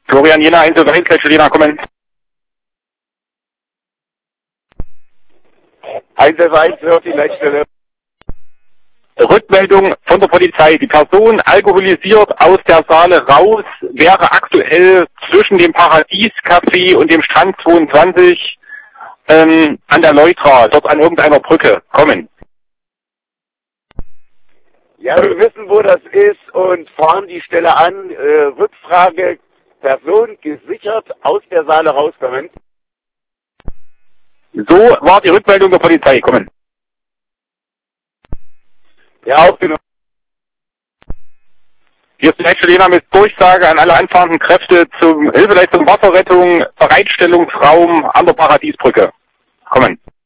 Florian Jena, 1-1, gleich Jena, kommen. 1-1, hört die Leitstelle. Rückmeldung von der Polizei. Die Person alkoholisiert aus der Saale raus, wäre aktuell zwischen dem Paradies-Café und dem Strand 22 an der Leutra, dort an irgendeiner Brücke. Kommen. Ja, wir wissen, wo das ist und fahren die Stelle an. Rückfrage, Person gesichert aus der Saale rauskommen. So war die Rückmeldung der Polizei. Kommen. Ja, aufgenommen. Hier ist die nächste Jena mit Durchsage an alle anfahrenden Kräfte zum Hilfeleistung Wasserrettung, Bereitstellungsraum an der Paradiesbrücke. Kommen.